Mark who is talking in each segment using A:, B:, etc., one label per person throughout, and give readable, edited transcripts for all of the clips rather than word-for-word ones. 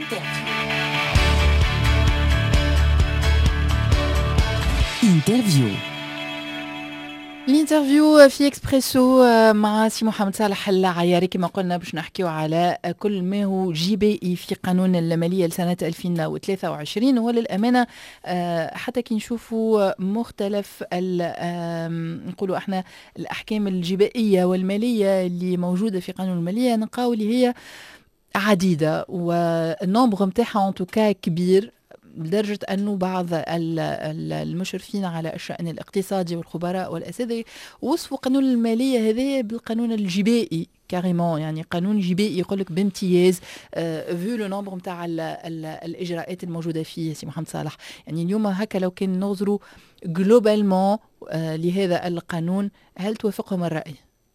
A: الانترفيو في اكسبريسو مع سي محمد صالح العياري. كما قلنا باش نحكيو على كل ما هو جبائي في قانون المالية لسنة 2023. وللأمانة حتى كي نشوفوا مختلف نقولوا احنا الأحكام الجبائية والمالية اللي موجودة في قانون المالية، نلقاو اللي هي عديدة والنومبر متاعها انتوكا كبير، لدرجة أنه بعض المشرفين على الشأن الاقتصادي والخبراء والأساتذة وصفوا قانون المالية هذا بالقانون الجبائي كاريمون، يعني قانون جبائي يقولك بامتياز فيو لو نومبر متاع الإجراءات الموجودة فيه. سي محمد صالح، يعني اليوم هكا لو كان نظروا جلوبالمون لهذا القانون، هل توافقهم الرأي؟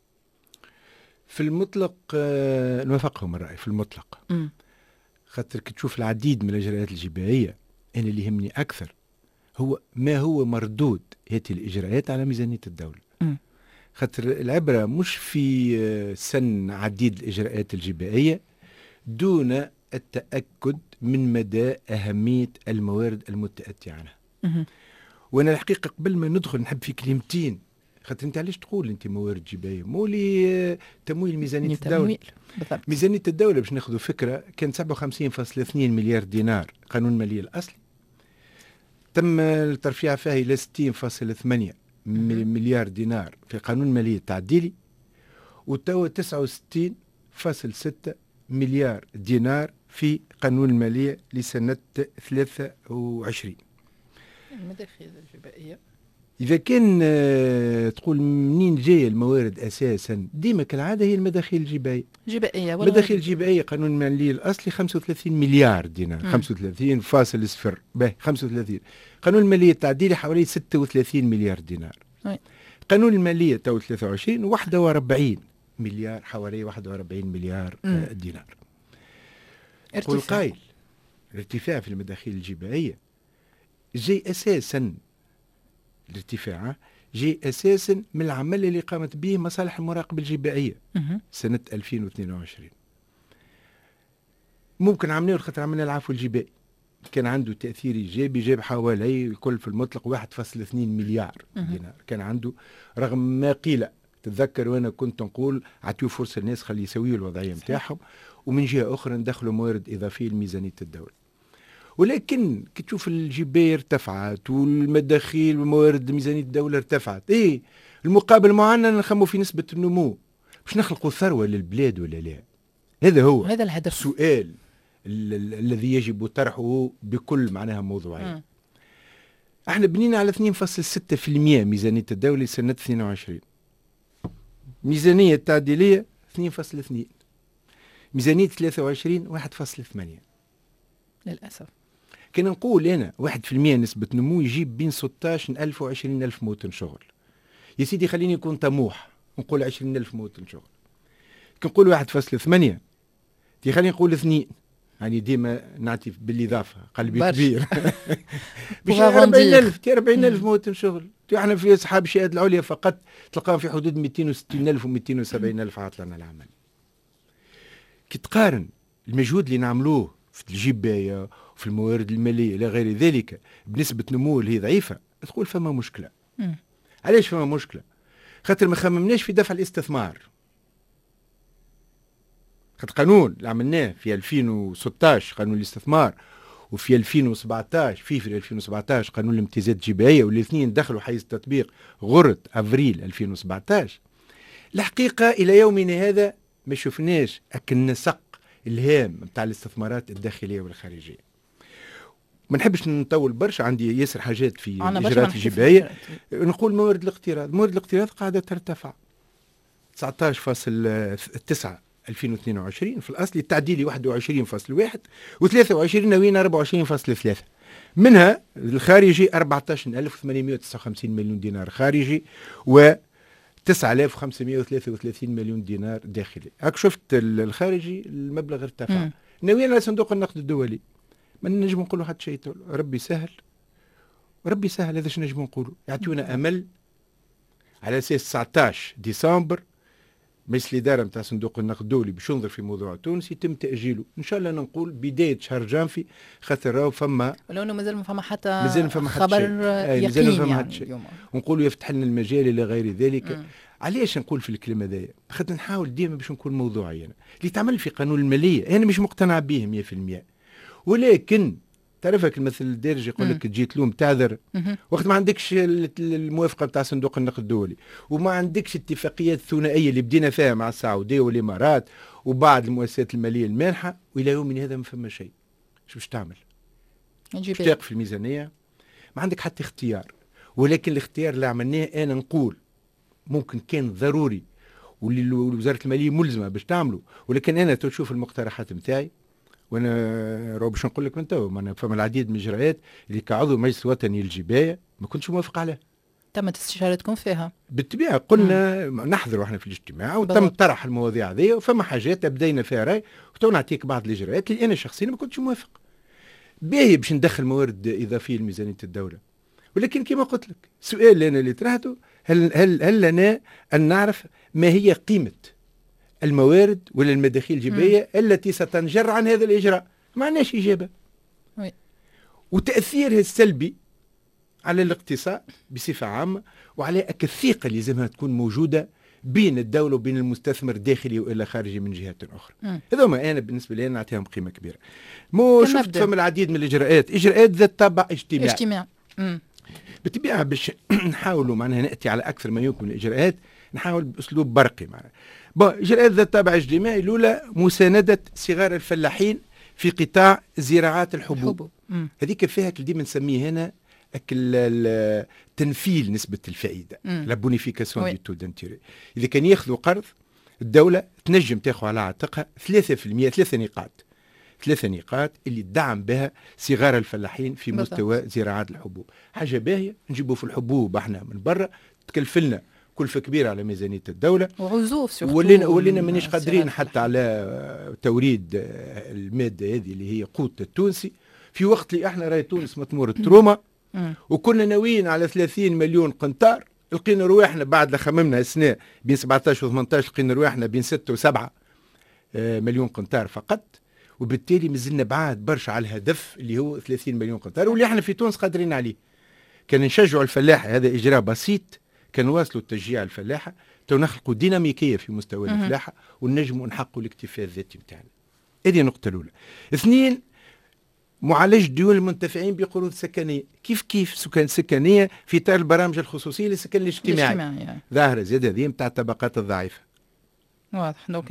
B: في المطلق نوافقهم الرأي في المطلق. خاطر كي تشوف العديد من الإجراءات الجبائية، أنا اللي يهمني أكثر هو ما هو مردود هذه الإجراءات على ميزانية الدولة. خاطر العبرة مش في سن عديد الإجراءات الجبائية دون التأكد من مدى أهمية الموارد المتأتية عنها. وأنا الحقيقة قبل ما ندخل نحب في كلمتين، خاطر انت علاش تقول انت موارد جبائيه؟ مولي تمويل ميزانيه الدوله.
A: بالضبط.
B: ميزانيه الدوله باش ناخذوا فكره كان 57.2 مليار دينار قانون الماليه الاصلي، تم الترفيع فيها الى 60.8 مليار دينار في قانون الماليه التعديلي، وتوا 69.6 مليار دينار في قانون الماليه لسنه 23.
A: المداخيل الجبائيه
B: إذا كان تقول منين جاية الموارد أساسا، ديما كالعادة هي المداخيل الجبائية. المداخيل الجبائية قانون المالي الأصلي 35 مليار دينار، 35.0 باهي 35. قانون المالية التعديلي حوالي 36 مليار دينار. قانون المالية تو 23 41 مليار، حوالي 41 مليار دينار. قول قايل الارتفاع في المداخيل الجبائية جاي أساسا، الارتفاع جاي أساسا من العمل اللي قامت به مصالح المراقبة الجبائية سنة 2022. ممكن عملنا خاطر عملنا العفو الجبائي كان عنده تأثير إيجابي، جاب حوالي الكل في المطلق 1.2 مليار دينار كان عنده، رغم ما قيل. تتذكر وأنا كنت نقول عطيو فرصة الناس خلي يسويوا الوضعية متاعهم، ومن جهة أخرى ندخلوا موارد إضافية لميزانية الدولة. ولكن كي تشوف الجباية ارتفعت والمداخيل وموارد ميزانية الدولة ارتفعت، المقابل معنا نخمو في نسبة النمو، باش نخلقوا ثروة للبلاد ولا لا؟ هذا
A: الهدف،
B: السؤال الذي يجب طرحه بكل معناها موضوعية. احنا بنينا على 2.6% ميزانية الدولة لسنة 22، ميزانية التعديلية 2.2، ميزانية 23 1.8.
A: للأسف
B: كان نقول أنا 1% نسبة نمو يجيب بين 16,000 و 20,000 موطن شغل. يا سيدي خليني يكون طموح نقول 20,000 موطن شغل. كي نقول 1.8 خليني نقول 2، يعني ديما نعطي بالإضافة قلبي كبير. باش 40,000 موطن شغل. احنا في أصحاب الشهادة العليا فقط تلقاهم في حدود 260,000 و 270,000 عطلنا العمل. كي تقارن المجهود اللي نعملوه في الجباية وفي الموارد المالية إلى غير ذلك بنسبة نمو اللي هي ضعيفة، تقول فما مشكلة. علاش فما مشكلة؟ خاطر ما خممناش في دفع الاستثمار. خاطر قانون اللي عملناه في 2016 قانون الاستثمار، وفي 2017 في 2017 قانون الامتيازات الجبائية، والاثنين دخلوا حيز التطبيق غرة أفريل 2017. الحقيقة إلى يومنا هذا ما شفناش النسق الهام نتاع الاستثمارات الداخليه والخارجيه. ما نحبش نطول برشا، عندي ياسر حاجات في الاجراءات الجبائيه. نقول موارد الاقتراض قاعده ترتفع 19.9 2022 في الاصل، التعديلي 21.1 و23 ناويين 24.3. منها الخارجي 14,859 مليون دينار خارجي و 9,533 مليون دينار داخلي. هاك شفت الخارجي المبلغ ارتفع. ناويين على صندوق النقد الدولي، ما نجم نقولوا حتى شيء. ربي سهل، ربي سهل. هذا شنو نجم نقولوا؟ يعطيونا امل على اساس 19 ديسمبر مجلس الإدارة نتاع صندوق النقد الدولي باش ينظر في موضوع تونس يتم تأجيله إن شاء الله نقول بداية شهر جانفي، خاطر راهو فما
A: ولو انه مازال ما فما حتى
B: خبر
A: يقين يعني اليوم،
B: ونقولوا يفتح لنا المجال إلى غير ذلك. علاش نقول في الكلام هذايا؟ خاطر نحاول ديما باش نكون موضوعي. أنا اللي تعمل في قانون المالية أنا مش مقتنع به 100%، ولكن تعرفك المثل الدارج يقول لك تجي تلوم تعذر وقت ما عندكش الموافقه بتاع صندوق النقد الدولي وما عندكش اتفاقيات ثنائيه اللي بدينا فيها مع السعوديه والامارات وبعض المؤسسات الماليه المانحه، والى يومنا هذا ما فما شيء. شو باش تعمل؟ باش تقف في الميزانيه؟ ما عندك حتى اختيار. ولكن الاختيار اللي عملناه انا نقول ممكن كان ضروري واللي وزاره الماليه ملزمه باش تعمله، ولكن انا تشوف المقترحات نتاعي وانا باش نقول لك من تو معنا فما العديد من الاجراءات اللي كعضو مجلس وطني الجبايه ما كنتش موافق عليها.
A: تمت استشارتكم فيها
B: بالطبيعه، قلنا نحضروا احنا في الاجتماع وتم طرح المواضيع هذه وفما حاجات بدينا فيها راي وتو نعطيك بعض الاجراءات اللي انا شخصيا ما كنتش موافق باهي باش ندخل موارد اضافيه لميزانيه الدوله. ولكن كما قلت لك السؤال اللي انا اللي طرحته هل لنا ان نعرف ما هي قيمه الموارد ولا المداخيل الجباية التي ستنجر عن هذا الإجراء؟ ما عندناش إجابة. وتأثيرها السلبي على الاقتصاد بصفة عامة وعلى الثقة اللي لازمها تكون موجودة بين الدولة وبين المستثمر الداخلي وإلا خارجي من جهات أخرى. هذا ما أنا بالنسبة لي نعطيهم قيمة كبيرة. شفت فما العديد من الإجراءات ذات طابع اجتماعي. بالطبيعة باش نحاولوا معناها نأتي على أكثر ما يمكن من الإجراءات، نحاول بأسلوب برقي معناها. إجراءات ذات طابع اجتماعي. الأولى مساندة صغار الفلاحين في قطاع زراعات الحبوب. هذيك فيها ديما نسميه هنا تنفيل نسبة الفائدة، لا بونيفيكاسيون دي تو دانتيري. إذا كان ياخذوا قرض الدولة تنجم تاخذ على عاتقها 3%، 3 نقاط اللي تدعم بها صغار الفلاحين في مستوى زراعات الحبوب. حاجة باهية، نجيبوا في الحبوب احنا من برا تكلفلنا كلفة كبيرة على ميزانية الدولة
A: وعزوف
B: ولينا مانيش قادرين حتى على توريد المادة هذه اللي هي قوت التونسي في وقت اللي احنا راي تونس مطمور التروما وكنا ناويين على 30 مليون قنطار. لقينا رواحنا بعد ما خممنا السنة بين 17 و 18 لقينا رواحنا بين 6 و 7 مليون قنطار فقط، وبالتالي مازلنا بعاد برشا على الهدف اللي هو 30 مليون قنطار واللي احنا في تونس قادرين عليه. كان نشجعوا الفلاحة، هذا إجراء بسيط، كان واصلوا التشجيع الفلاحة تو نخلقوا ديناميكية في مستوى الفلاحة ونجموا نحققوا الاكتفاء الذاتي بتاعنا. هذه النقطة الأولى. 2، معالجة ديون المنتفعين بقروض سكنية. كيف سكان سكنية في إطار البرامج الخصوصية للسكن الاجتماعي ظاهرة زيادة هذه نتاع الطبقات الضعيفة.
A: واضح. دونك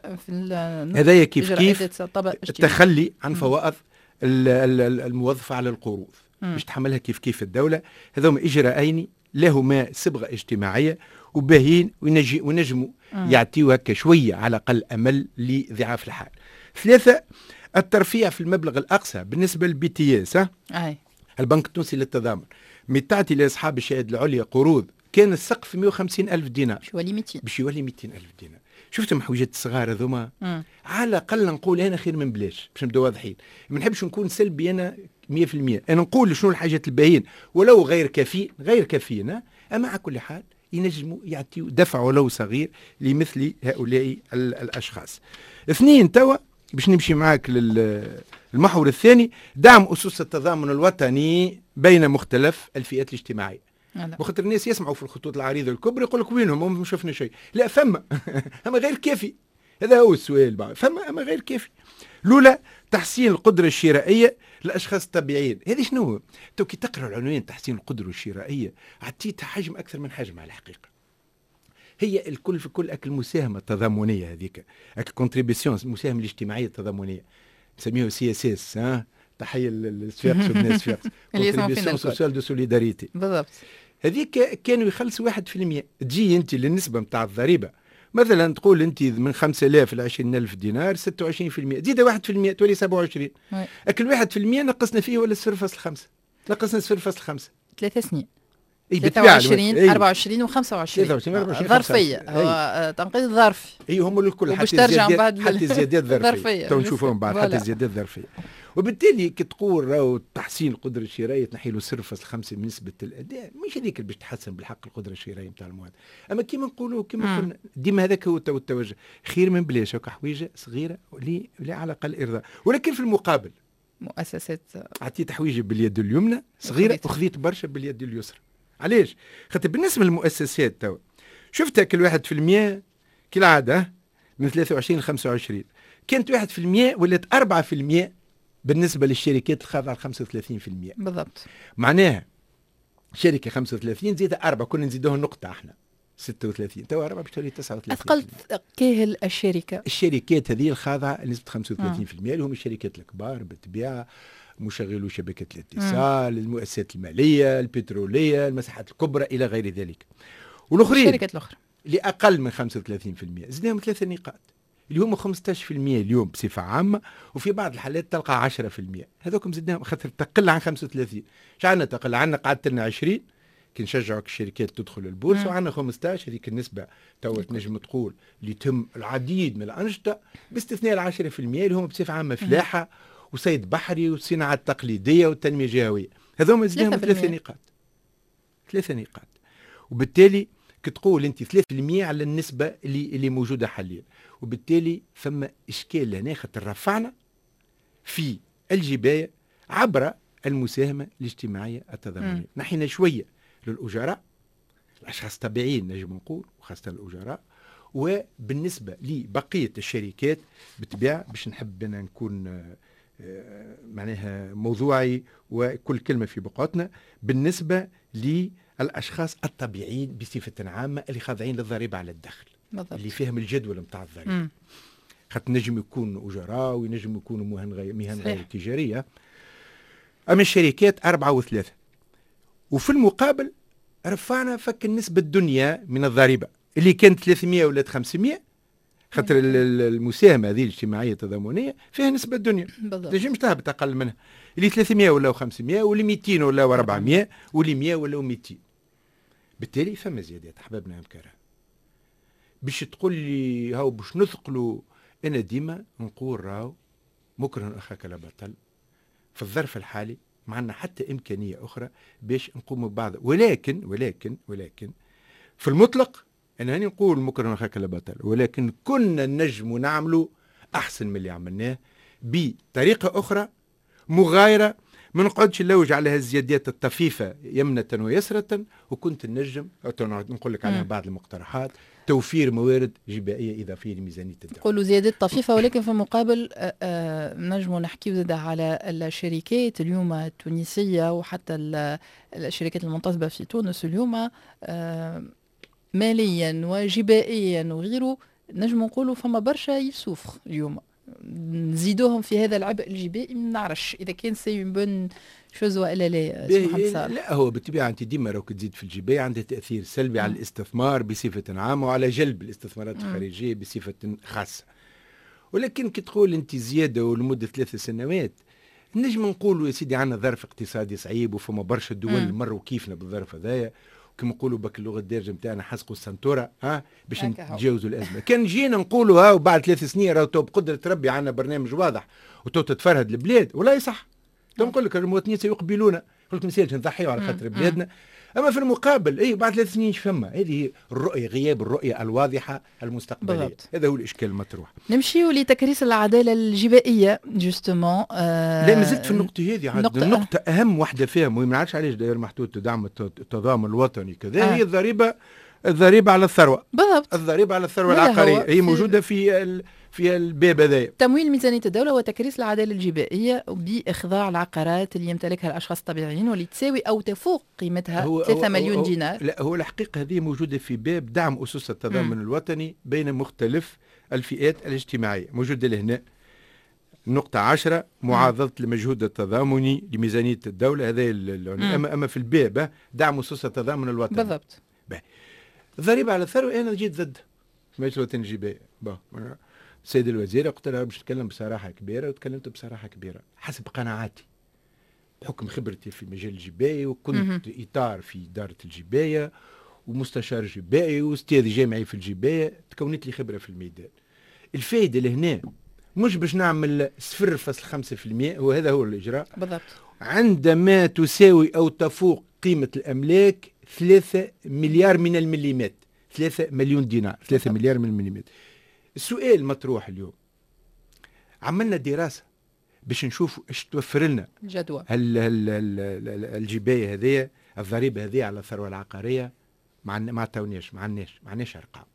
B: هذايا كيف التخلي عن فوائد الموظفة على القروض باش تحملها كيف الدولة. هذوما إجراءين لهما صبغة اجتماعية وباهين ونجموا يعطيوا هكا شوية على الأقل أمل لضعاف الحال. 3، الترفيع في المبلغ الأقصى بالنسبة للبي تي اس البنك التونسي للتضامن تعطي لأصحاب الشهادة العليا قروض كان السقف 150 ألف دينار باش يولي 200 ألف دينار. شفتم حويجات الصغار هذوما على الأقل نقول أنا خير من بلاش باش نبداو واضحين. ما نحبش نكون سلبي أنا 100%. أنا نقول شنو الحاجات الباهين ولو غير كافيين أما على كل حال ينجموا يعطيوا دفع ولو صغير لمثل هؤلاء الأشخاص. 2 توا باش نمشي معاك للمحور الثاني، دعم أسس التضامن الوطني بين مختلف الفئات الاجتماعية. وخاطر الناس يسمعوا في الخطوط العريضة الكبرى يقول لك وينهم ما شفنا شيء. لا فما أما غير كافي. هذا هو السؤال بقى. فما أما غير كافي. الأولى تحسين القدرة الشرائية للأشخاص الطبيعيين. هذه شنو؟ تو كي تقرأ العنوان تحسين القدرة الشرائية عطيتها حجم أكثر من حجم على الحقيقة. هي الكل في كل المساهمة التضامنية هذيك الكونتريبيسيون المساهمة الاجتماعية التضامنية نسميه CSS. تحية للصفاقس والناس صفاقس كونتريبيسيون سوسيال دو سوليداريتي.
A: بالضبط.
B: هذيك كانوا يخلصوا 1%. تجي انت للنسبة نتاع الضريبة مثلا تقول انت من 5000 ل 20000 دينار 26%، زيد 1% تولي 27. اكل 1% نقصنا فيه ولا 0.5 نقصنا 0.5
A: 3 سنين
B: 23
A: 24 و25 ظرفيه تنقيط ظرفي
B: هم الكل
A: حتى الزيادات
B: ظرفيه تو نشوفهم بعد حتى الزيادات ظرفيه. وبالتالي كي تقول راهو تحسين القدره الشرائيه تنحي له 0.5 من نسبه الاداء، مش هذيك اللي باش تحسن بالحق القدره الشرائيه نتاع المواطن. اما كيما نقولوا كيما قلنا ديما هذاك هو التوجه، خير من بلاش هكا حويجه صغيره ولا على الاقل ارضاء. ولكن في المقابل
A: مؤسسات
B: عطيت حويجه باليد اليمنى صغيره وخذيت برشا باليد اليسرى. علاش؟ خاطر بالنسبه للمؤسسات توا شفتها كل 1% كالعاده من 23 ل 25 كانت 1% ولات 4% بالنسبه للشركات الخاضعه ل 35%.
A: بالضبط.
B: معناها شركه 35 زيد 4 كنا نزيدوها نقطه احنا 36 توا 4 باش تولي 39.
A: اثقلت كاهل الشركات
B: هذه الخاضعه لنسبه 35% اللي هم الشركات الكبار بالطبيعه، مشغلو شبكه الاتصال، المؤسسات الماليه، البتروليه، المساحات الكبرى الى غير ذلك. والاخرين
A: الشركات الاخرى
B: اللي اقل من 35% زدناهم 3 نقاط اللي هم 15% اليوم بصفه عامه، وفي بعض الحالات تلقى 10%. هذوكم زدناهم خاطر تقل عن 35. شعنا تقل عنا قعدت لنا 20 كي نشجعوا الشركات تدخل البورصه، وعندنا 15 هذيك النسبه تو تنجم تقول اللي تم العديد من الانشطه باستثناء 10% اللي هم بصفه عامه فلاحه وصيد بحري والصناعه التقليديه والتنميه الجهويه. هذوما زدناهم 3 نقاط. 3 نقاط. وبالتالي كتقول انت 3% على النسبه اللي موجوده حاليا، وبالتالي ثم اشكال هنا خاطر رفعنا في الجبايه عبر المساهمه الاجتماعيه التضامنيه. نحينا شويه للاجراء الاشخاص الطبيعيين نجم نقول وخاصه الاجراء، وبالنسبه لبقيه الشركات بالطبيعه باش نحب انا نكون معناها موضوعي وكل كلمه في بقعتنا بالنسبه للاشخاص الطبيعيين بصفه عامه اللي خاضعين للضريبه على الدخل. بالضبط. اللي فيهم الجدول نتاع الضريبه، خاطر نجم يكون اجراء وينجم يكونوا مهن غير تجاريه. اما الشركات 4 و3. وفي المقابل رفعنا فك النسبه الدنيا من الضريبه اللي كانت 300 ولات 500، خاطر المساهمه هذه الاجتماعيه التضامنيه فيها نسبه الدنيا تنجمش تهبط اقل منها، اللي 300 ولا 500 واللي 200 ولا 400 واللي 100 ولا 200. بالتالي فما زيادات احبابنا الكرام. باش تقول لي هاو باش نثقلوا، انا ديما نقول راهو مكره اخاك لا بطل. في الظرف الحالي ما عندنا حتى امكانيه اخرى باش نقوم ببعض، ولكن في المطلق انا هاني نقول مكره اخاك لا بطل، ولكن كنا نجم نعملوا احسن من اللي عملناه بطريقه اخرى مغايره. ما نقعدش نلوج على هالزيادات الطفيفه يمنه ويسره، وكنت نجم نقول لك عليها بعض المقترحات: توفير موارد جبائيه اضافيه لميزانيه الدوله.
A: تقولوا زيادات طفيفه، ولكن في المقابل نجموا نحكيو زاد على الشركات اليوم التونسيه وحتى الشركات المنتصبه في تونس اليوم ماليا وجبائيا وغيره. نجم نقولوا فما برشا يسوفر اليوم، نزيدوهم في هذا العبء الجبائي. ما نعرفش اذا كان سي بون شوز والا لا.
B: لا هو بالطبيعه انت ديما راك تزيد في الجبايه عندها تاثير سلبي على الاستثمار بصفه عامه وعلى جلب الاستثمارات الخارجيه بصفه خاصه. ولكن كي تقول انت زياده ولمده 3 سنوات، نجم نقولوا يا سيدي عندنا ظرف اقتصادي صعيب وفما برشا دول مروا كيفنا بالظرف هذايا، كما نقولوا بك اللغه الدارجه نتاعنا حسقوا السنتوره باش نتجاوزوا الازمه. كان جينا نقولوا وبعد 3 سنين راهو بقدره ربي عندنا برنامج واضح تتفرهد البلاد، والله صح. نقول لك المواطنين سيقبلونا، قلت مثال نضحيوا على خاطر بلادنا. اما في المقابل بعد 3 سنين فما هذه الرؤيه، غياب الرؤيه الواضحه المستقبليه. بالضبط. هذا هو الاشكال المطروح.
A: نمشيوا لتكريس العداله الجبائيه جوستومون.
B: لا مازلت في النقطه هذه عاد النقطه اهم واحده فيها، ما نعرفش علاش داير محطوط دعم التضامن الوطني كذا. هي الضريبه على الثروه.
A: بالضبط.
B: الضريبه على الثروه العقاريه هي موجوده في الباب هذايا.
A: تمويل ميزانيه الدوله وتكريس العداله الجبائيه باخضاع العقارات اللي يمتلكها الاشخاص الطبيعيين واللي تساوي او تفوق قيمتها 3 مليون دينار.
B: لا هو الحقيقه هذه موجوده في باب دعم اسس التضامن الوطني بين مختلف الفئات الاجتماعيه، موجوده لهنا. نقطة 10 معاضدة المجهود التضامني لميزانية الدولة. هذا أما في الباب دعم أسس التضامن الوطني.
A: بالضبط.
B: الضريبة على الثروة أنا جيت ضد في مجلس الوطني الجبائي. السيد الوزير قلت له باش نتكلم بصراحة كبيرة، وتكلمت بصراحة كبيرة حسب قناعاتي بحكم خبرتي في المجال الجبائي، وكنت إطار في إدارة الجباية ومستشار جبائي واستاذ جامعي في الجباية، تكونت لي خبرة في الميدان. الفائدة لهنا مش باش نعمل 0.5%، وهذا هو الإجراء
A: بالضبط.
B: عندما تساوي أو تفوق قيمة الأملاك 3 مليار من المليمات، 3 مليون دينار، 3 مليار من المليمات. السؤال المطروح اليوم، عملنا دراسة باش نشوف ايش توفر لنا
A: جدوى
B: الجباية هذه، الضريبة هذه على الثروة العقارية. ما عطاوناش، ما عندناش أرقام.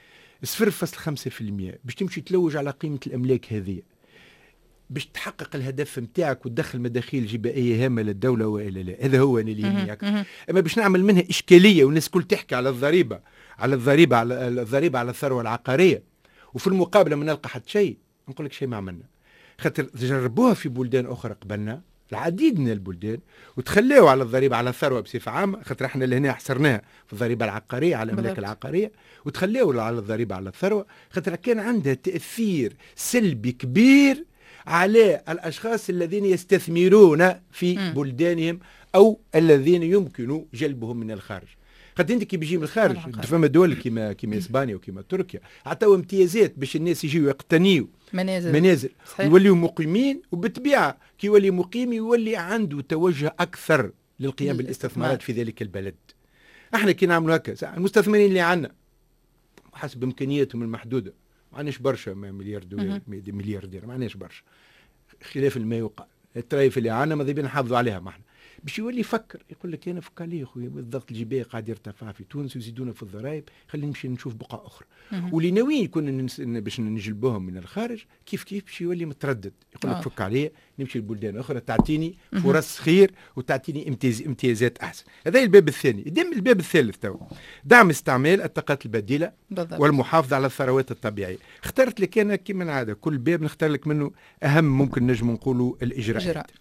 B: 0.5% باش تمشي تلوج على قيمة الأملاك هذه باش تحقق الهدف نتاعك وتدخل مداخيل جبائية هامة للدولة وإلا لا. هذا هو أنا اللي يهمني أكثر. أما باش نعمل منها إشكالية والناس كل تحكي على الضريبة على الثروة العقارية، وفي المقابلة ما نلقى حتى شيء، نقول لك شيء ما عملنا. خاطر جربوها في بلدان أخرى قبلنا، العديد من البلدان، وتخليوا على الضريبة على الثروة بصفة عامة، خاطر احنا لهنا حصرناها في الضريبة العقارية على الأملاك العقارية، وتخليوا على الضريبة على الثروة، خاطر كان عندها تأثير سلبي كبير على الأشخاص الذين يستثمرون في بلدانهم أو الذين يمكن جلبهم من الخارج. خاطر انت كي بيجي من الخارج فما دول كيما اسبانيا وكيما تركيا عطاو امتيازات باش الناس يجيو يقتنيوا منازل يوليوا مقيمين، وبالطبيعه كي يولي مقيم يولي عنده توجه اكثر للقيام بالاستثمارات في ذلك البلد. احنا كي نعملوا هكا المستثمرين اللي عندنا حسب امكانياتهم المحدوده، ما عندناش برشا مليار دينار، ما عندناش برشا خلاف ما يقال. الترايف اللي عندنا ماذا بينا نحافظوا عليها. ما احنا باش يولي يفكر يقول لك انا فك عليه خويا الضغط الجبائي قاعد يرتفع في تونس ويزيدونا في الضرائب، خلينا نمشي نشوف بقعه اخرى. واللي ناويين يكون باش نجلبوهم من الخارج كيف باش يولي متردد يقول لك فك عليه نمشي لبلدان اخرى تعطيني فرص خير وتعطيني امتيازات احسن. هذا الباب الثاني. يدم الباب الثالث تو دعم استعمال الطاقات البديله والمحافظه على الثروات الطبيعيه. اخترت لك انا كما العاده كل باب نختار لك منه اهم ممكن نجم نقولوا الاجراءات.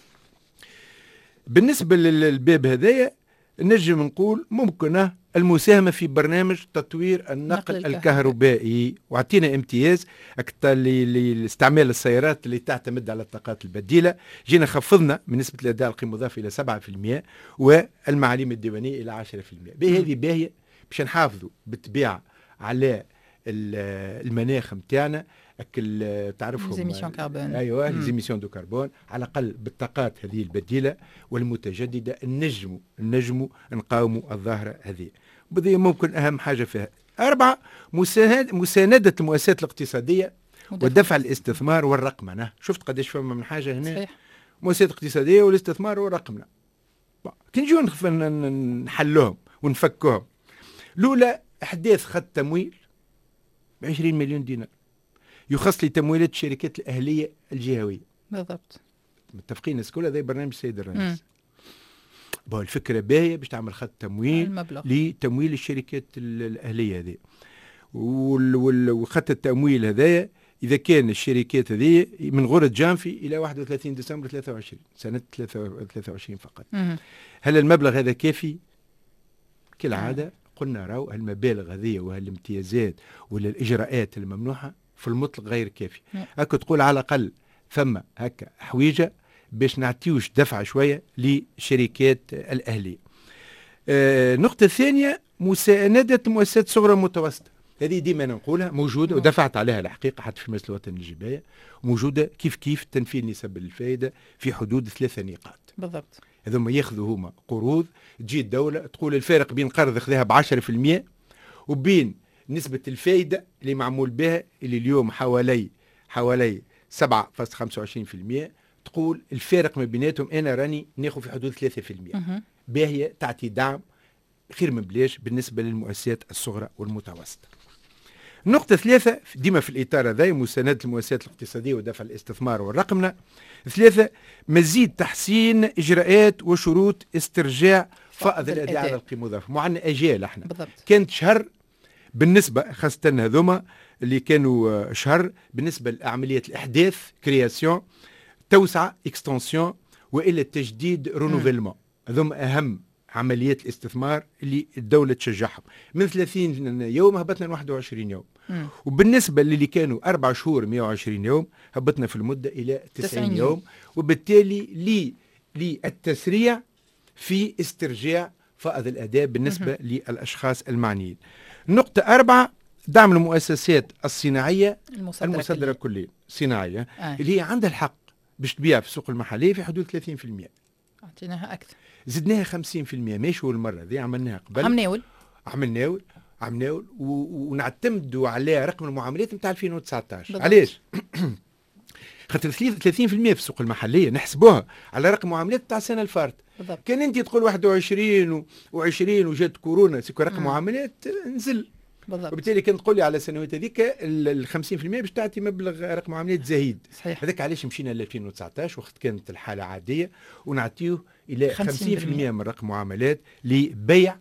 B: بالنسبة للباب هذايا نجم نقول ممكن المساهمة في برنامج تطوير النقل الكهربائي، وعطينا امتياز لاستعمال السيارات اللي تعتمد على الطاقات البديلة. جينا خفضنا من نسبة الأداء القيمة المضافة إلى 7% والمعاليم الديوانية إلى 10%. بهذه باهية باش نحافظوا بالطبيعة على المناخ متاعنا، تعرفهم
A: زيميسيون كربون.
B: ايوه زيميسيون دو كربون. على الاقل بالطاقات هذه البديله والمتجدده نجموا نقاوموا الظاهره هذه. وبذي ممكن اهم حاجه فيها. 4 مساندة المؤسسات الاقتصاديه ودفع الاستثمار والرقمنه. شفت قداش فما من حاجه هنا. صحيح. مؤسسات اقتصاديه والاستثمار والرقمنه كي نجيو نحلوهم ونفكوهم. الاولى احداث خط تمويل ب 20 مليون دينار يخص لتمويلات الشركات الأهلية الجهوية.
A: بالضبط.
B: متفقين الكل. هذا برنامج السيد الرئيس. الفكرة باهية باش تعمل خط تمويل لتمويل الشركات الأهلية هذه. وخط التمويل هذايا إذا كان الشركات هذه من غرة جانفي إلى 31 ديسمبر 23 سنة 23 فقط. هل المبلغ هذا كافي؟ كالعادة قلنا راو المبالغ هذه وهالامتيازات ولا الإجراءات الممنوحة في المطلق غير كافي. هكا تقول على الأقل ثم هكا حويجة باش نعطيوش دفعة شوية لشركات الأهلية. النقطة الثانية مساندة مؤسسات صغرى متوسطة. هذه ديما نقولها موجودة ودفعت عليها الحقيقة حتى في مجلس الوطني للجباية، موجودة كيف تنفيذ نسب الفائدة في حدود 3 نقاط.
A: بالضبط.
B: هذوما ياخذوا هما قروض، تجي الدولة تقول الفارق بين قرض اخذها ب10% وبين نسبة الفائدة اللي معمول بها اللي اليوم حوالي 7.25%، تقول الفارق ما بيناتهم أنا راني ناخذ في حدود 3%. باهية تعطي دعم خير من بلاش بالنسبة للمؤسسات الصغرى والمتوسطة. نقطة 3 ديما في الإطار هذا مساندة المؤسسات الاقتصادية ودفع الاستثمار والرقمنة. 3 مزيد تحسين إجراءات وشروط استرجاع فائض الأداء على القيمة المضافة. معنا أجيال احنا بالضبط. كانت شهر بالنسبة خاصة هذوما اللي كانوا شهر بالنسبة لعملية الإحداث كرياسيون توسعة اكستنسيون وإلى التجديد رونوفيلمون. هذوما أهم عمليات الاستثمار اللي الدولة تشجعهم. من 30 يوم هبطنا 21 يوم. وبالنسبة اللي كانوا 4 شهور 120 يوم هبطنا في المدة إلى 90 يوم. وبالتالي للتسريع في استرجاع فائض الأداء بالنسبة للأشخاص المعنيين. نقطة 4 دعم المؤسسات الصناعيه
A: المصدره
B: كليا صناعيه
A: آه.
B: اللي هي عندها الحق باش تبيع في السوق المحليه في حدود 30%.
A: اعطيناها اكثر،
B: زدناها 50%. ماشي هو المره ذي عملناها قبل، عم ناول ونعتمدوا على رقم المعاملات نتاع 2019 بالضبط. علاش؟ خاطر 30% في السوق المحليه نحسبوها على رقم معاملات تاع السنه الفارت. كان انت تقول 21 و20 وجات كورونا سيكون رقم معاملات نزل بالضبط. وبالتالي كنت تقول لي على السنوات هذيك ال 50% باش تعطي مبلغ رقم معاملات زهيد. صحيح. هذاك علاش مشينا ل 2019 وقت كانت الحاله عاديه ونعطيوه الى 50% من رقم معاملات لبيع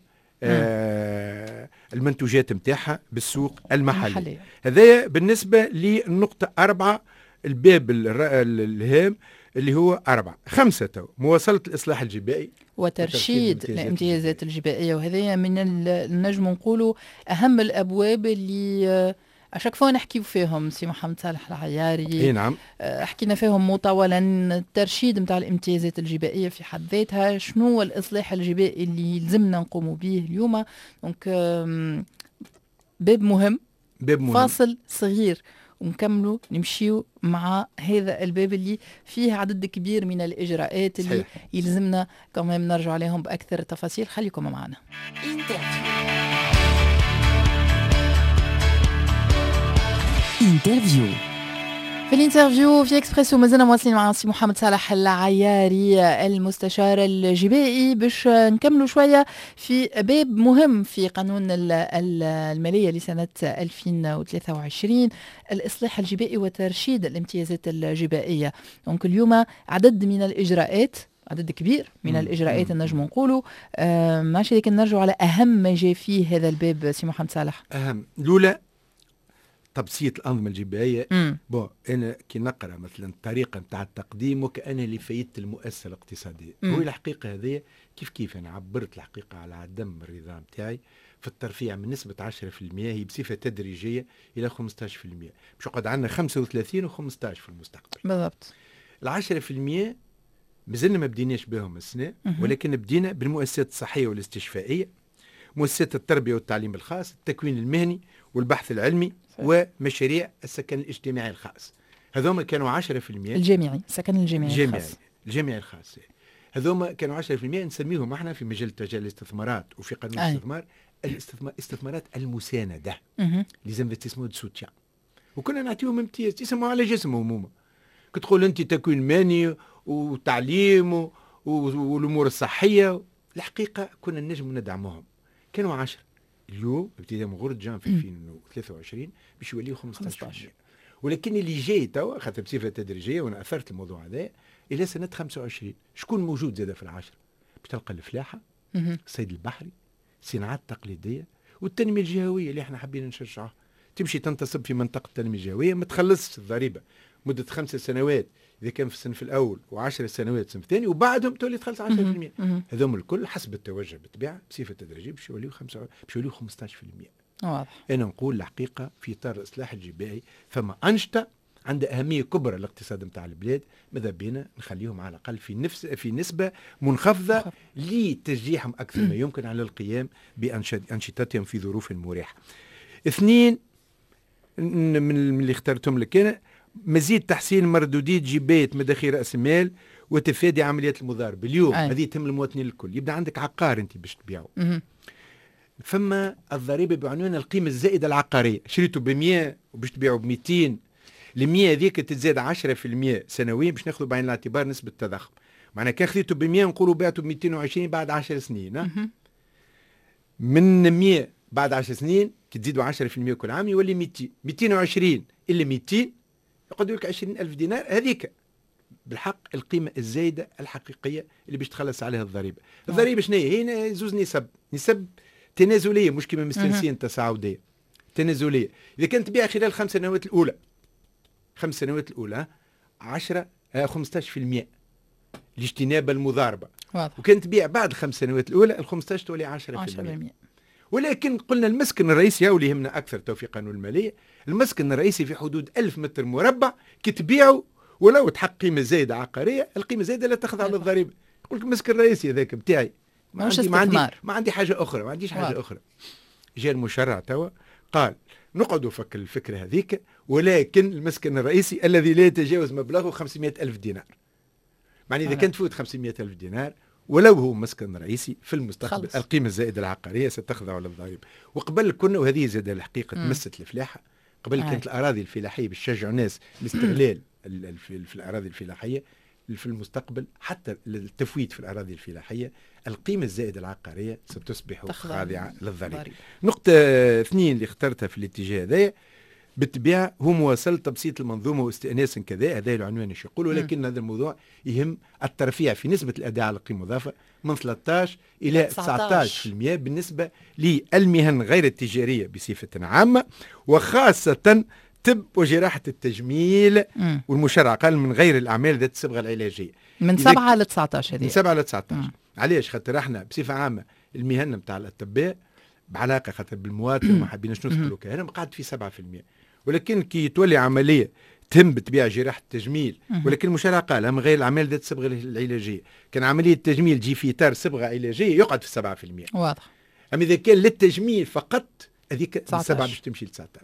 B: المنتوجات نتاعها بالسوق المحلي. هذا بالنسبه للنقطه 4 الباب الهام اللي هو 4. 5 مواصلة الإصلاح الجبائي
A: وترشيد الامتيازات الجبائية، وهذا من النجم نقولوا أهم الأبواب اللي أشاك فوا نحكيو فيهم سي محمد صالح العياري.
B: نعم.
A: حكينا فيهم مطولا. الترشيد نتاع الامتيازات الجبائية في حد ذاتها، شنو هو الإصلاح الجبائي اللي يلزمنا نقوموا به اليوم. دونك باب مهم. فاصل صغير ونكملوا نمشيو مع هذا الباب اللي فيه عدد كبير من الإجراءات اللي صحيح. يلزمنا كمان نرجع عليهم بأكثر تفاصيل. خليكم معنا. انترفيو في الانترفيو في اكسبريسو مازلنا مواصلين مع سي محمد صالح العياري المستشار الجبائي باش نكملوا شويه في باب مهم في قانون الماليه لسنه 2023، الاصلاح الجبائي وترشيد الامتيازات الجبائيه. دونك اليوم عدد من الاجراءات، عدد كبير من الإجراءات نجم نقولوا. ماشي لكن نرجع على أهم ما جاء فيه هذا الباب سي محمد صالح.
B: أهم الأولى تبسيط الأنظمة الجبائية. أنا كي نقرأ مثلا الطريقة نتاع التقديم وكأن اللي فايدت المؤسسة الاقتصادية. هو الحقيقة هذه كيف أنا عبرت الحقيقة على عدم الرضا نتاعي في الترفيع من نسبة 10% هي بصفة تدريجية إلى 15%. باش يقعد عندنا 35 و15 في المستقبل.
A: بالضبط.
B: 10% مازلنا ما بديناش بهم السنة، ولكن بدينا بالمؤسسات الصحية والاستشفائية، مؤسسات التربية والتعليم الخاص، التكوين المهني والبحث العلمي ومشاريع السكن الاجتماعي الخاص. هذوما كانوا 10%.
A: الجامعي، السكن
B: الجامعي الخاص. هذوما كانوا 10%. نسميهم احنا في مجال تجاه الاستثمارات وفي قانون الاستثمار الاستثمارات المساندة، لازم انفستيسمون دو سوتيان، وكنا نعطيهم امتياز يسموا على جسمهم هما. كتقول انت تكوين مهني وتعليم والامور الصحيه، الحقيقه كنا نجم ندعمهم. كانوا 10، اليوم ابتداء من غرة جان في 2023 باش يوليو 15%. ولكن اللي جاي توا خاطر بصفه تدريجيه وانا اثرت الموضوع هذا الى سنه 25 شكون موجود زاده في العشر؟ باش تلقى الفلاحه، الصيد البحري، الصناعات التقليديه والتنميه الجهويه اللي احنا حابين نشجعها. تمشي تنتصب في منطقه التنميه الجهويه ما تخلصش الضريبه مده 5 سنوات إذا كان في الصنف الأول و10 سنوات الصنف الثاني، وبعدهم تولي تخلص 10%. هذوم الكل حسب التوجه بالطبيعة بصفة تدريجية باش يوليو 15%.
A: واضح.
B: أنا نقول الحقيقة في إطار الإصلاح الجبائي فما أنشطة عندها أهمية كبرى للاقتصاد نتاع البلاد، ماذا بينا نخليهم على الأقل في نسبة منخفضة لتشجيعهم أكثر ما يمكن على القيام بأنشطتهم في ظروف مريحة. 2 من اللي اخترتهم لك أنا مزيد تحسين مردودية جباية مداخيل رأس المال وتفادي عمليات المضاربة. اليوم هذه تهم المواطنين الكل. يبدأ عندك عقار أنت باش تبيعه، فما الضريبة بعنوان القيمة الزائدة العقارية. شريته ب100 وباش تبيعه ب200، ال100 هذيك تتزاد 10% سنويا باش ناخذ بعين الاعتبار نسبة التضخم. معناها كان خذيته ب100 نقولوا بعته ب220 بعد 10 سنين. من 100 بعد 10 سنين كي تزيدوا 10% كل عام يولي 200. 220 إلا 200 يقعدوا لك 20,000 دينار. هذيك بالحق القيمة الزايدة الحقيقية اللي باش تخلص عليها الضريبة. الضريبة شنو هي؟ زوز نسب تنازلية، مش كما مستنسين تصاعدية، تنازلية. إذا كانت تبيع خلال 5 سنوات الأولى 15% لاجتناب المضاربة، وكانت تبيع بعد 5 سنوات الأولى ال15 تولي 10%. ولكن قلنا المسكن الرئيسي واللي يهمنا أكثر في قانون المالية، المسكن الرئيسي في حدود 1000 متر مربع كي تبيعه ولو تحقق قيمة زايدة عقارية، القيمة زايدة لا تخضع للضريبة. يقول لك المسكن الرئيسي هذاك بتاعي ما عندي حاجة أخرى، ما عنديش حاجة أخرى. جاء المشرع توا قال نقعدوا فك الفكرة هذيك، ولكن المسكن الرئيسي الذي لا يتجاوز مبلغه 500 ألف دينار. معني إذا كانت تفوت 500 ألف دينار ولو هو مسكن رئيسي في المستقبل خلص. القيمة الزائدة العقارية ستخضع للضريبة. وقبل كنا، وهذه زاد الحقيقة تمست الفلاحة، قبل كانت الأراضي الفلاحية بتشجع الناس الاستغلال في الأراضي الفلاحية. في المستقبل حتى التفويت في الأراضي الفلاحية القيمة الزائدة العقارية ستصبح خاضعة للضريبة. نقطة 2 اللي اخترتها في الاتجاه هذا بالطبيعة هو مواصلة تبسيط المنظومة واستئناس كذا، هذا العنوان ايش يقول، ولكن هذا الموضوع يهم الترفيع في نسبة الأداء على القيمة المضافة من 13 إلى 19% بالنسبة للمهن غير التجارية بصفة عامة، وخاصة طب وجراحة التجميل والمشرع أقل من غير الأعمال ذات الصبغة العلاجية
A: من 7 ل 19.
B: من 7 ل 19. علاش؟ خاطر احنا بصفة عامة المهن نتاع الأطباء بعلاقة خاطر بالمواطن ما حابينش ندخلوا كهنا قاعد في 7%، ولكن كي تولي عملية تهم بتبيع جراحة التجميل ولكن المشرع قال من غير الأعمال ذات الصبغة العلاجية، كان عملية التجميل تجي في إطار صبغة علاجية يقعد في 7%.
A: واضح.
B: أما إذا كان للتجميل فقط هذيك 7 باش تمشي ل 19.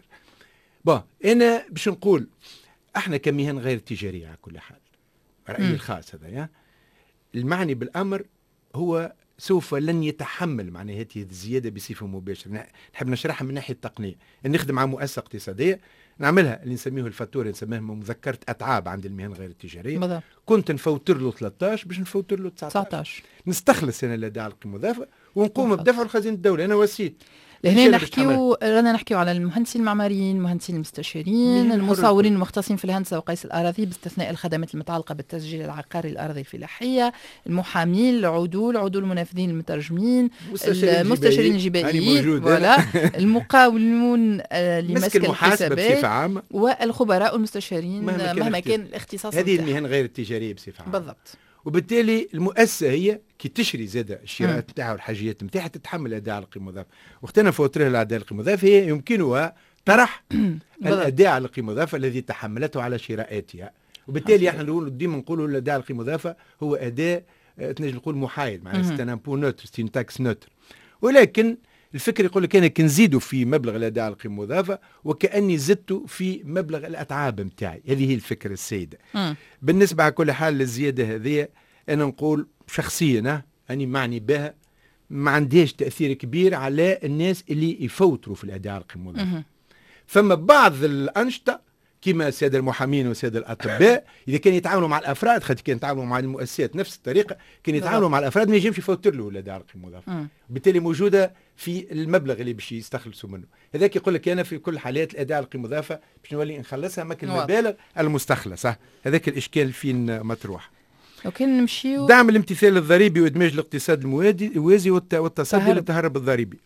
B: أنا باش نقول احنا كمهن غير تجارية على كل حال، رأيي الخاص هذا المعني بالأمر هو سوف لن يتحمل معنى هذه الزيادة بصفة مباشرة. نحب نشرحها من ناحية التقنية، نخدم مع مؤسسة اقتصادية نعملها اللي نسميه الفاتورة، نسميها مذكرة أتعاب عند المهن غير التجارية
A: بالضبط.
B: كنت نفوتر له 13 باش نفوتر له 19. نستخلص أنا الأداء على القيمة المضافة ونقوم بدفع لخزينة الدولة. أنا وسيط.
A: لهنا نحكيو على المهندسين المعماريين، المهندسين المستشارين، المصورين المختصين في الهندسه وقيس الاراضي باستثناء الخدمات المتعلقه بالتسجيل العقاري للاراضي الفلاحيه، المحامين، العدول المنفذين، المترجمين، المستشارين الجبائيين، ولا المقاولون لمسك الحسابات، والخبراء والمستشارين مهما كان الاختصاص.
B: هذه المهن غير التجاريه بصفه عامه.
A: بالضبط.
B: وبالتالي المؤسسه هي كي تشري زاده الشراءات نتاعها والحاجيات نتاعها تتحمل اداء على القيمه المضافه، واختنا فوترها الاداء على القيمه المضافه هي يمكنها طرح الاداء على القيمه المضافه الذي تحملته على شراءاتها. وبالتالي احنا ديما نقولوا الاداء على القيمه المضافه هو اداء تنجم نقول محايد، معناها سي ان امبو نوتر، سي ان تاكس نوتر. ولكن الفكر يقول لك انا كنزيدوا في مبلغ الاداء على القيمه المضافه وكاني زدت في مبلغ الاتعاب نتاعي، هذه هي الفكره السيده. بالنسبه على كل حال للزياده هذه انا نقول شخصيا اني معني بها ما عندهاش تاثير كبير على الناس اللي يفوتروا في الاداء على القيمه المضافه. فما بعض الانشطه كما الساده المحامين والساده الاطباء اذا كانوا يتعاملوا مع الافراد، خاطر كانوا يتعاملوا مع المؤسسات نفس الطريقه، كانوا يتعاملوا مع الافراد ما يجمش يفوتر له الاداء على القيمه المضافه، بالتالي موجوده في المبلغ اللي باش يستخلصوا منه. هذاك يقول لك انا في كل حالات الاداء على القيمه المضافه باش نولي نخلصها ماكن المبالغ المستخلصه، هذاك الاشكال فين مطروح.
A: وكان نمشيو
B: دعم الامتثال الضريبي وادماج الاقتصاد الموازي والتصدي للتهرب الضريبي.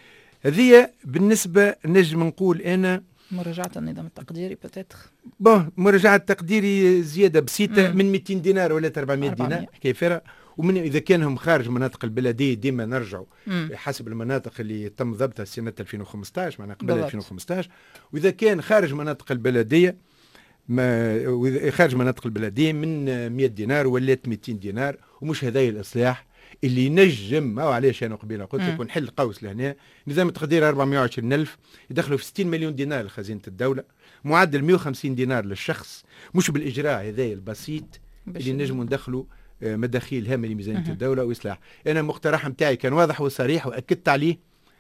B: هذه بالنسبه نجم نقول انا
A: مراجعة النظام التقديري بتاتخ
B: مراجعة تقديري زيادة بسيطة من 200 دينار ولا 400 دينار كيف فرق. ومن إذا كانهم خارج مناطق البلدية ديما نرجعوا حسب المناطق اللي تم ضبطها سنة 2015 معناها قبل 2015، وإذا كان خارج مناطق البلدية خارج مناطق البلدية من 100 دينار ولا 200 دينار. ومش هذايا الإصلاح اللي ينجم، ما علاش انا قبيله قلت لك ونحل قوس لهنا. نظام التقدير 420,000 يدخلوا في 60 مليون دينار لخزينه الدوله، معدل 150 دينار للشخص، مش بالاجراء هذايا البسيط اللي نجموا ندخلوا مداخيل هامه لميزانيه الدوله واصلاح. انا المقترح نتاعي كان واضح وصريح واكدت عليه،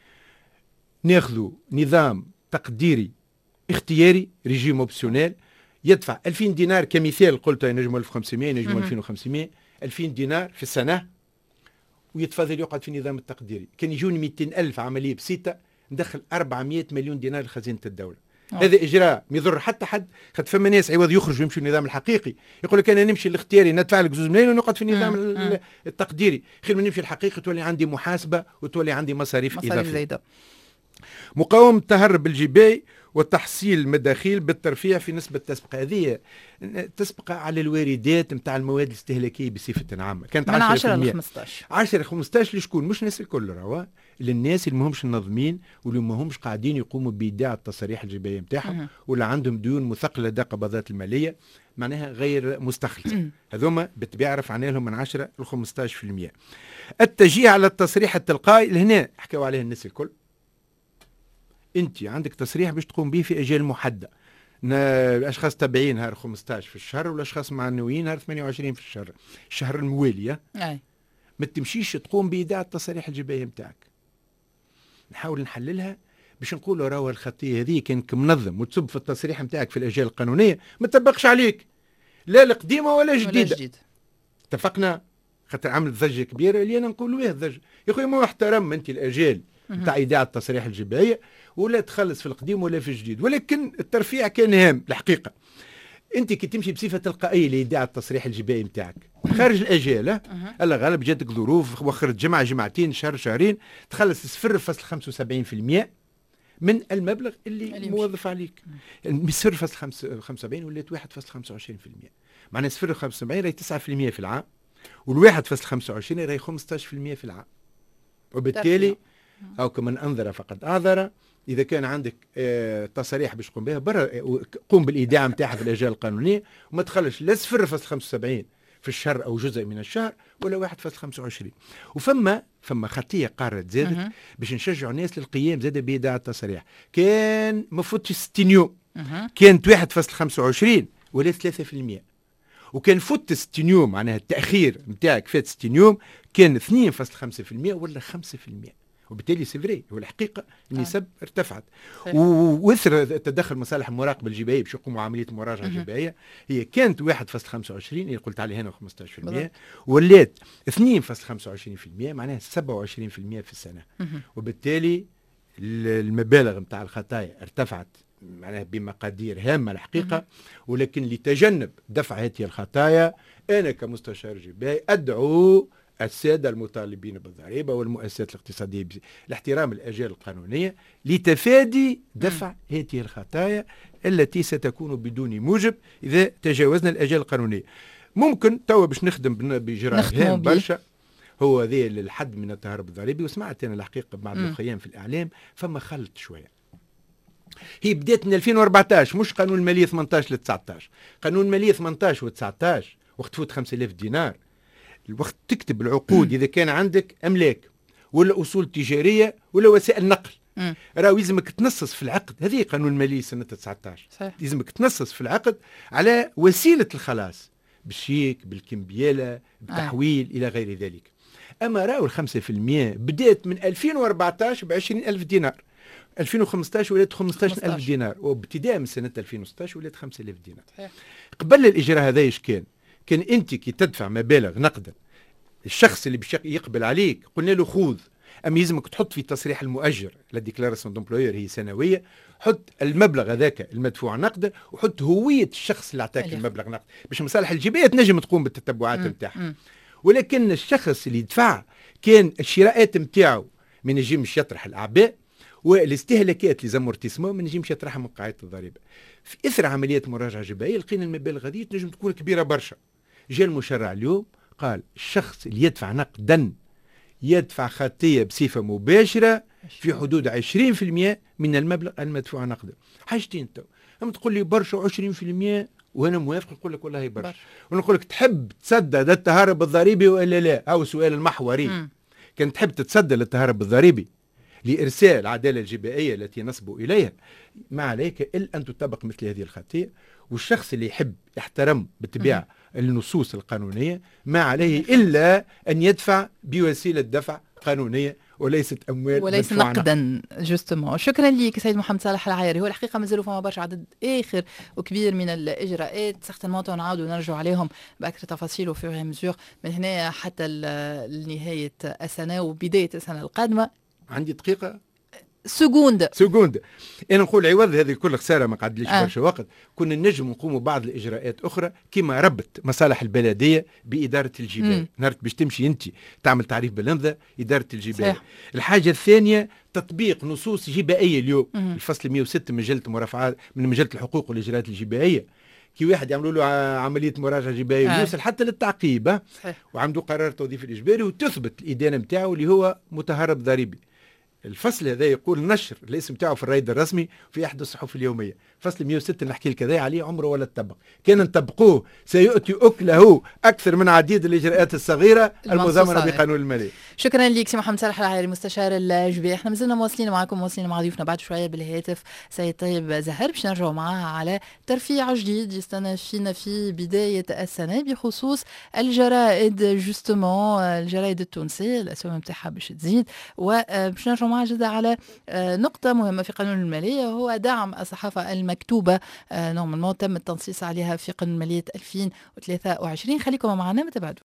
B: ناخذوا نظام تقديري اختياري ريجيم اوبسيونيل يدفع 2000 دينار كمثال، قلت ينجموا 1500، ينجموا 2500، 2000 دينار في السنه ويتفضل يقعد في النظام التقديري. كان يجوني 200,000 عملية بسيطة ندخل 400 مليون دينار لخزينة الدولة. هذا إجراء ما يضر حتى حد، خاطر فما ناس عوض يخرجوا يمشوا النظام الحقيقي يقول لك أنا نمشي الاختياري ندفع لك 2 ملايين ونقعد في النظام التقديري، خير من نمشي الحقيقي تولي عندي محاسبة وتولي عندي مصاريف إضافية. مقاومة تهرب الجباي وتحصيل المداخيل بالترفيع في نسبة التسبقة. هذه تسبقة على الواردات نتاع المواد الاستهلاكية بصفة عامة كانت
A: من 10 ل 15
B: 10 15 لشكون؟ مش الناس الكل روا، للناس اللي ماهمش منظمين واللي ماهمش قاعدين يقوموا بإيداع التصاريح الجباية نتاعهم ولا عندهم ديون مثقلة لدى قبضات المالية معناها غير مستخلصة. هذوما بالطبيعة رفعنا لهم من 10 ل 15%. التشجيع على التصريح التلقائي لهنا حكوا عليه الناس الكل، انت عندك تصريح باش تقوم به في اجال محدده، الاشخاص تابعين نهار 15 في الشهر، والاشخاص معنويين نهار 28 في الشهر، الشهر الموالي. ما تمشيش تقوم بايداع التصاريح الجبائيه نتاعك. نحاول نحللها باش نقولوا راهو الخطيه هذه كانك منظم وتصب في التصريح نتاعك في الاجال القانونيه ما تطبقش عليك لا القديمه ولا جديده. اتفقنا؟ خاطر عملت ضجه كبيره اللي انا نقولوا ايه الضجه يا خويا، ما احترم انت الاجال نتاع ايداع التصريح الجبائيه ولا تخلص في القديم ولا في الجديد، ولكن الترفيع كان هام الحقيقه. انت كي تمشي بصفه تلقائيه لايداع التصريح الجبائي نتاعك خارج الاجال، الله غالب جاتك ظروف وخرت جمعه جمعتين شهر شهرين، تخلص 0.75% من المبلغ اللي موظف عليك. من 0.75 ولات 1.25%، معناها 0.75 راهي 9% في العام، وال1.25 راهي 15% في العام. وبالتالي أو كمن أنذر فقد أعذر. إذا كان عندك تصاريح باش تقوم بها برا، قوم بالإيداع نتاعها في الأجال القانونية، وما تخلش لا 0.75 في الشهر أو جزء من الشهر ولا 1.25. فما خطية قارت زادت باش نشجعوا الناس للقيام زاد بإيداع التصاريح. كان ما فوتش 60 يوم، كانت 1.25 ولا 3%. وكان فوت 60 يوم معناها التأخير نتاعك فات 60 يوم كان 2.5% ولا 5%. وبالتالي سيفري هو الحقيقه النسب ارتفعت. واثر تدخل مصالح المراقبه الجبائيه باش يقوموا عمليه مراجعه جبائيه، هي كانت 1.25 اللي قلت عليه هنا 15%، ولات 2.25%، معناها 27% في السنه. وبالتالي المبالغ نتاع الخطايا ارتفعت معناها بمقادير هامه الحقيقه. ولكن لتجنب دفع هذه الخطايا انا كمستشار جبائي ادعو السادة المطالبين بالضريبة والمؤسسات الاقتصادية لاحترام الأجال القانونية لتفادي دفع هذه الخطايا التي ستكون بدون موجب إذا تجاوزنا الأجال القانونية. ممكن توا باش نخدم بإجراء هام برشا، هو ذي للحد من التهرب الضريبي. وسمعت أنا الحقيقة بعد الخيام في الإعلام فما خلط شوية. هي بدأت من 2014، مش قانون المالية 18 ل 19. قانون المالية 18 و 19 وقت فوت 5000 دينار الوقت تكتب العقود إذا كان عندك أملاك ولا أصول تجارية ولا وسائل نقل، راهو يلزمك تنصص في العقد. هذه قانون المالية سنة 19 يلزمك تنصص في العقد على وسيلة الخلاص، بالشيك بالكمبيالة بالتحويل إلى غير ذلك. أما راهو 5% بدأت من 2014 ب20,000 دينار، 2015 ولات 15,000 دينار، وابتداء من سنة 2016 ولات 5,000 دينار. قبل الإجراء هذا إيش كان أنت كي تدفع مبالغ نقدا الشخص اللي باش يقبل عليك قلنا له خذ، أما يلزمك تحط في تصريح المؤجر لا ديكلاراسيون دومبلويور هي سنوية، حط المبلغ هذاك المدفوع نقدا وحط هوية الشخص اللي أعطاك المبلغ نقدا باش مصالح الجبائية تنجم تقوم بالتتبعات نتاعها. ولكن الشخص اللي يدفع كان الشراءات نتاعو ما نجمش يطرح الأعباء، والاستهلاكات اللي زامورتيسمون ما نجمش يطرحها من قاعدة الضريبة. في إثر عمليات مراجعة جبائية لقينا المبالغ هذه تنجم تكون كبيرة برشا. جاء المشرع اليوم قال الشخص اللي يدفع نقدا يدفع خطية بصفة مباشرة في حدود 20% من المبلغ المدفوع نقدا. حاجتين تو، أما تقول لي برشا 20% وأنا موافق، نقول لك والله برشا، ونقول لك تحب تصدى التهرب الضريبي ولا لا؟ أو السؤال المحوري كان تحب تتصدى للتهرب الضريبي لإرسال العدالة الجبائية التي نصبوا إليها، ما عليك إلا أن تطبق مثل هذه الخطية. والشخص اللي يحب يحترم بالطبيعة النصوص القانونية ما عليه إلا أن يدفع بوسيلة دفع قانونية وليست أموال
A: وليس نقدا. جوستومون شكرا لك سيد محمد صالح العياري. هو الحقيقة مازالوا فما برشا عدد آخر وكبير من الإجراءات سيغتينمون نعاودوا نرجعوا عليهم بأكثر تفاصيل وفي مزور من هنا حتى لنهاية السنة وبداية السنة القادمة.
B: عندي دقيقة
A: سكوند
B: انا نقول عوض هذه كل خساره ما قعدليش برشا وقت، كنا نجم نقوموا بعض الاجراءات اخرى كما ربط مصالح البلديه باداره الجبال. نهار باش تمشي انت تعمل تعريف بالانذا اداره الجبال. الحاجه الثانيه تطبيق نصوص جبائيه اليوم. الفصل 106 من مجله مرافعات من مجله الحقوق والاجراءات الجبائيه، كي واحد يعملوا له عمليه مراجعه جبائيه يوصل حتى للتعقيب وعنده قرار توظيف الاجباري وتثبت الادانه نتاعو اللي هو متهرب ضريبي. الفصل هذا يقول نشر الاسم تاعه في الرايد الرسمي في احد الصحف اليوميه. فصل 106 نحكي لك هذا عليه عمره ولا تطبق، كان نطبقوه سيؤتي اكله اكثر من عديد الاجراءات الصغيره المضمنه بقانون الماليه.
A: شكرا لك سي محمد صالح العياري مستشار الجبيه. احنا مازلنا مواصلين معكم، مواصلين مع ضيوفنا بعد شويه بالهاتف سيد طيب زهر باش نرجعوا معاه على ترفيع جديد يستنى فينا في بدايه السنه بخصوص الجرائد جوستومون، الجرائد التونسيه الاسهم نتاعها باش تزيد، وباش نرجعوا معاه جدا على نقطه مهمه في قانون الماليه وهو دعم الصحافه المكتوبه. نورمالمون تم التنصيص عليها في قانون ماليه 2023. خليكم معنا ما تبعدوا.